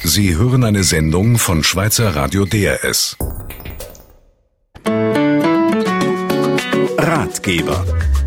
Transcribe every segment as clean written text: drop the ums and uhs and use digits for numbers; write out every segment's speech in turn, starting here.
Sie hören eine Sendung von Schweizer Radio DRS. Ratgeber.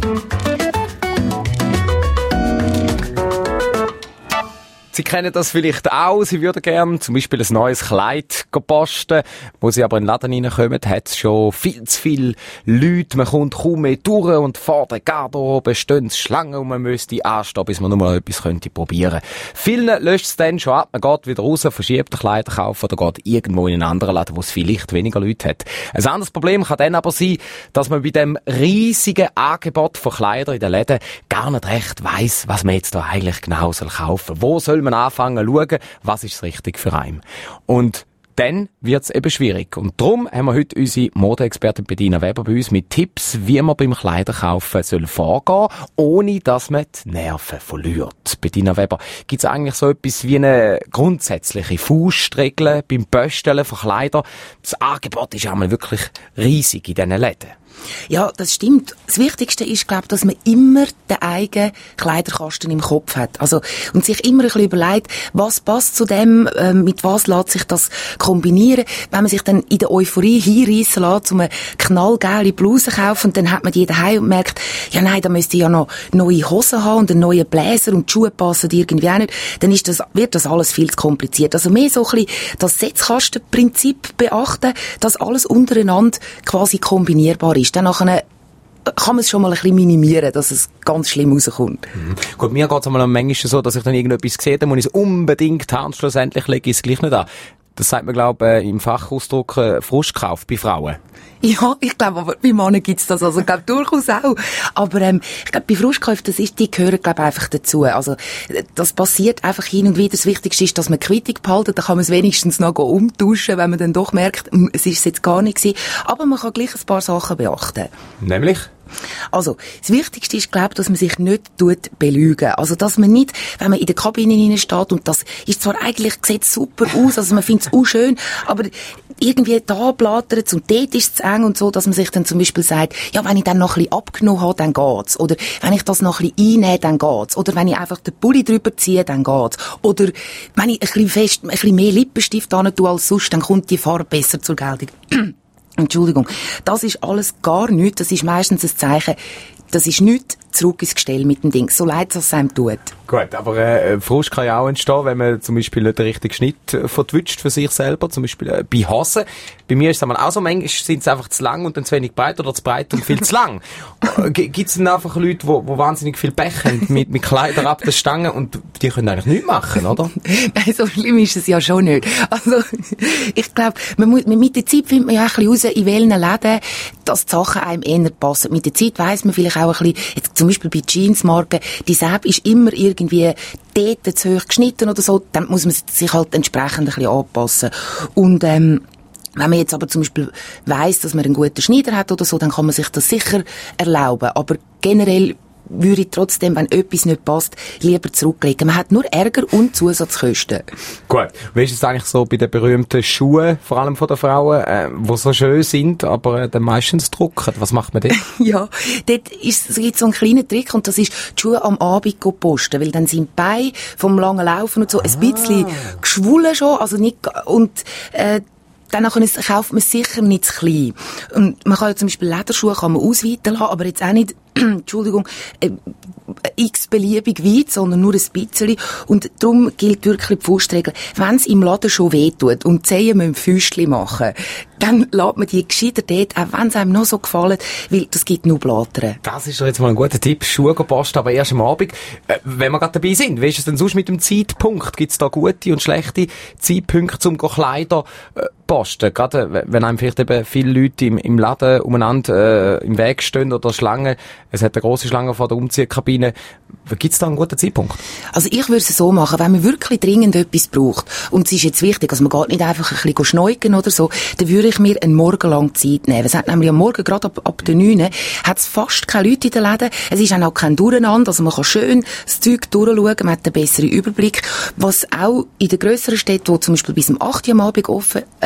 Sie kennen das vielleicht auch. Sie würden gerne zum Beispiel ein neues Kleid posten. Wo Sie aber in den Laden reinkommen, hat es schon viel zu viele Leute. Man kommt kaum mehr durch und vor der Garderobe stehen Schlangen und man müsste anstehen, bis man nur mal etwas probieren könnte. Vielen löscht es dann schon ab. Man geht wieder raus, verschiebt ein Kleid kaufen oder geht irgendwo in einen anderen Laden, wo es vielleicht weniger Leute hat. Ein anderes Problem kann dann aber sein, dass man bei dem riesigen Angebot von Kleidern in den Läden gar nicht recht weiss, was man jetzt da eigentlich genau kaufen soll. Wo soll man anfangen zu schauen, was ist das Richtige für einen. Und dann wird es eben schwierig. Und darum haben wir heute unsere Modeexpertin Bettina Weber bei uns mit Tipps, wie man beim Kleiderkaufen vorgehen soll, ohne dass man die Nerven verliert. Bettina Weber, gibt es eigentlich so etwas wie eine grundsätzliche Faustregel beim Bestellen von Kleidern? Das Angebot ist einmal wirklich riesig in diesen Läden. Ja, das stimmt. Das Wichtigste ist, glaube ich, dass man immer den eigenen Kleiderkasten im Kopf hat. Also, und sich immer ein bisschen überlegt, was passt zu dem, mit was lässt sich das kombinieren. Wenn man sich dann in der Euphorie hinreissen lässt, um eine knallgeile Bluse zu kaufen, und dann hat man die daheim und merkt, ja nein, da müsste ich ja noch neue Hosen haben und einen neuen Bläser und die Schuhe passen irgendwie auch nicht, dann wird das alles viel zu kompliziert. Also mehr so ein bisschen das Setzkastenprinzip beachten, dass alles untereinander quasi kombinierbar ist. Dann nachher kann man es schon mal ein bisschen minimieren, dass es ganz schlimm rauskommt. Gut, mir geht es einmal manchmal so, dass ich dann irgendetwas sehe, dann muss ich es unbedingt haben, schlussendlich lege ich es gleich nicht an. Das sagt man, glaube ich, im Fachausdruck Frustkauf bei Frauen. Ja, ich glaube, aber bei Männern gibt's das, also, ich glaube, durchaus auch. Aber, ich glaube, bei Frustkäufen, die gehören, glaube ich, einfach dazu. Also, das passiert einfach hin und wieder. Das Wichtigste ist, dass man Quittung behalten, da kann man es wenigstens noch umtauschen, wenn man dann doch merkt, es ist jetzt gar nicht gewesen. Aber man kann gleich ein paar Sachen beachten. Nämlich? Also, das Wichtigste ist, glaube ich, dass man sich nicht belügen. Also, dass man nicht, wenn man in der Kabine hinein steht, und das ist zwar eigentlich, sieht super aus, also man findet es auch schön, aber irgendwie da blattert und dort ist es zu eng und so, dass man sich dann zum Beispiel sagt, ja, wenn ich dann noch ein bisschen abgenommen habe, dann geht's. Oder wenn ich das noch ein bisschen einnehme, dann geht's. Oder wenn ich einfach den Pulli drüber ziehe, dann geht's. Oder wenn ich ein bisschen mehr Lippenstift dran tue als sonst, dann kommt die Farbe besser zur Geltung. Entschuldigung. Das ist alles gar nichts. Das ist meistens ein Zeichen, das ist nichts zurück ins Gestell mit dem Ding. So leid es einem tut. Gut, aber Frust kann ja auch entstehen, wenn man zum Beispiel nicht den richtigen Schnitt verwünscht für sich selber. Zum Beispiel bei Hosen. Bei mir ist es auch so, manchmal sind es einfach zu lang und dann zu wenig breit oder zu breit und viel zu lang. Gibt es dann einfach Leute, die wahnsinnig viel Pech haben mit Kleidern ab der Stange und die können eigentlich nichts machen, oder? Nein, so schlimm ist es ja schon nicht. Also, ich glaube, mit der Zeit findet man ja ein bisschen raus, in welchen Läden, dass die Sachen einem eher passen. Mit der Zeit weiss man vielleicht auch ein bisschen, jetzt zum Beispiel bei Jeansmarken, die Säbe ist immer irgendwie dort zu hoch geschnitten oder so, dann muss man sich halt entsprechend ein bisschen anpassen. Und, wenn man jetzt aber zum Beispiel weiss, dass man einen guten Schneider hat oder so, dann kann man sich das sicher erlauben. Aber generell würde ich trotzdem, wenn etwas nicht passt, lieber zurücklegen. Man hat nur Ärger und Zusatzkosten. Gut. Wie ist es eigentlich so bei den berühmten Schuhen, vor allem von den Frauen, die so schön sind, aber dann meistens drucken? Was macht man dort? Ja, dort gibt es so einen kleinen Trick und das ist, die Schuhe am Abend posten, weil dann sind die Beine vom langen Laufen und so ein bisschen geschwollen schon, also nicht, und, dann kauft man sicher nicht zu klein. Und man kann ja zum Beispiel Lederschuhe kann man ausweiten lassen, aber jetzt auch nicht, Entschuldigung, x-beliebig weit, sondern nur ein bisschen. Und darum gilt wirklich die Faustregel, wenn es im Laden schon wehtut und die Zehen müssen Füßchen machen, dann lässt man die gescheiter dort, auch wenn es einem noch so gefallen, weil das gibt nur Blattern. Das ist doch jetzt mal ein guter Tipp, Schuhe posten, aber erst am Abend. Wenn wir gerade dabei sind, wie ist es denn sonst mit dem Zeitpunkt? Gibt es da gute und schlechte Zeitpunkte, um Kleider posten? Gerade wenn einem vielleicht eben viele Leute im Laden umeinander im Weg stehen oder Schlangen, es hat eine grosse Schlange vor der Umziehkabine. Gibt es da einen guten Zeitpunkt? Also ich würde es so machen, wenn man wirklich dringend etwas braucht, und es ist jetzt wichtig, also man geht nicht einfach ein bisschen schneuken oder so, dann würde ich mir einen Morgen lang Zeit nehmen. Es hat nämlich am Morgen, gerade ab der 9, hat es fast keine Leute in den Läden. Es ist auch noch kein Durcheinander, also man kann schön das Zeug durchschauen, man hat einen besseren Überblick. Was auch in den grösseren Städten, wo zum Beispiel bis um 8 Uhr am Abend offen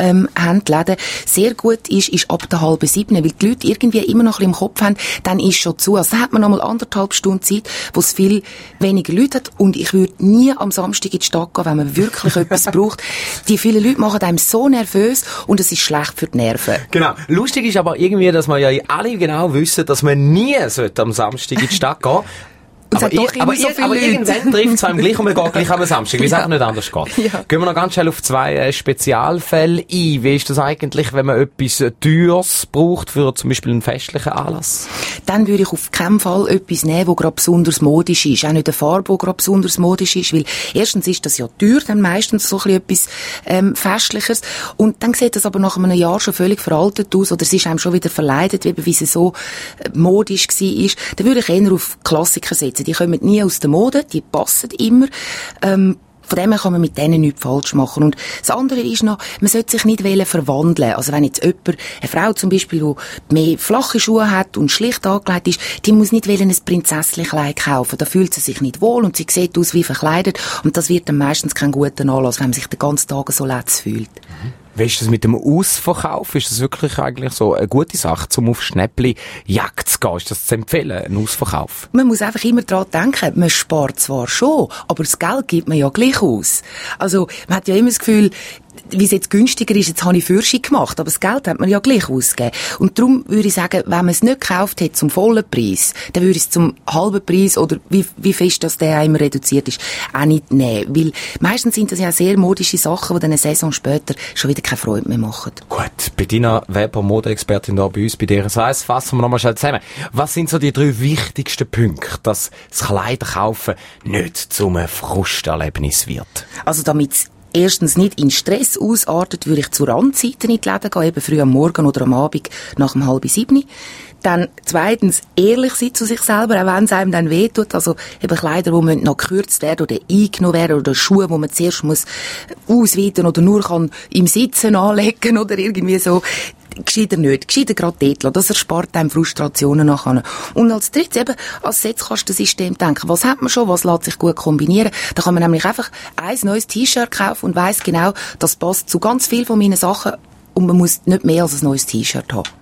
haben die Läden. Sehr gut ist ab der 6:30, weil die Leute irgendwie immer noch ein bisschen im Kopf haben, dann ist schon zu. Also dann hat man noch mal 1,5 Stunden Zeit, wo es viel weniger Leute hat. Und ich würde nie am Samstag in die Stadt gehen, wenn man wirklich etwas braucht. Die vielen Leute machen einem so nervös und es ist schlecht für die Nerven. Genau. Lustig ist aber irgendwie, dass wir ja alle genau wissen, dass man nie am Samstag in die Stadt gehen sollte. Aber irgendwann trifft es einem gleich und man geht gleich am Samstag, weil es einfach nicht anders geht. Ja. Gehen wir noch ganz schnell auf 2 Spezialfälle ein. Wie ist das eigentlich, wenn man etwas Teures braucht für zum Beispiel einen festlichen Anlass? Dann würde ich auf keinen Fall etwas nehmen, das gerade besonders modisch ist. Auch nicht eine Farbe, die gerade besonders modisch ist, weil erstens ist das ja teuer, dann meistens so etwas Festliches. Und dann sieht das aber nach einem Jahr schon völlig veraltet aus oder es ist einem schon wieder verleidet, wie es so modisch war. Dann würde ich eher auf Klassiker setzen. Die kommen nie aus der Mode, die passen immer. Von dem her kann man mit denen nichts falsch machen. Und das andere ist noch, man sollte sich nicht verwandeln. Also wenn jetzt jemand, eine Frau zum Beispiel, die mehr flache Schuhe hat und schlicht angelegt ist, die muss nicht ein Prinzesschenkleid kaufen. Da fühlt sie sich nicht wohl und sie sieht aus wie verkleidet. Und das wird dann meistens kein guter Anlass, wenn man sich den ganzen Tag so letz fühlt. Wie ist das mit dem Ausverkauf? Ist das wirklich eigentlich so eine gute Sache, um auf Schnäppli-Jagd zu gehen? Ist das zu empfehlen, ein Ausverkauf? Man muss einfach immer daran denken, man spart zwar schon, aber das Geld gibt man ja gleich aus. Also, man hat ja immer das Gefühl, wie es jetzt günstiger ist, jetzt habe ich Fürschung gemacht, aber das Geld hat man ja gleich ausgegeben. Und darum würde ich sagen, wenn man es nicht gekauft hat zum vollen Preis, dann würde ich es zum halben Preis oder wie fest das der immer reduziert ist, auch nicht nehmen. Weil meistens sind das ja sehr modische Sachen, die dann eine Saison später schon wieder keine Freude mehr machen. Gut, Bettina Weber, Modeexpertin da bei uns bei DRS 1, fassen wir nochmal schnell zusammen. Was sind so die 3 wichtigsten Punkte, dass das Kleiderkaufen nicht zum Frusterlebnis wird? Also damit erstens nicht in Stress ausartet, würde ich zu Randzeiten in die Läden gehen, eben früh am Morgen oder am Abend nach 6:30. Dann zweitens ehrlich sein zu sich selber, auch wenn es einem dann wehtut. Also eben Kleider, die noch gekürzt werden oder eingenommen werden oder Schuhe, die man zuerst muss ausweiten oder nur kann im Sitzen anlegen oder irgendwie so. Gescheiter nicht. Gescheiter gerade dort lassen. Das erspart einem Frustrationen nachher. Und als drittes eben als Setzkastensystem denken. Was hat man schon? Was lässt sich gut kombinieren? Da kann man nämlich einfach ein neues T-Shirt kaufen und weiss genau, das passt zu ganz viel von meinen Sachen und man muss nicht mehr als ein neues T-Shirt haben.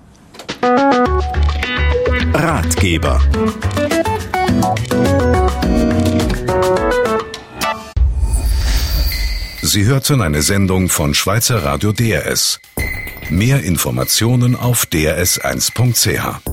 Ratgeber. Sie hörten eine Sendung von Schweizer Radio DRS. Mehr Informationen auf drs1.ch.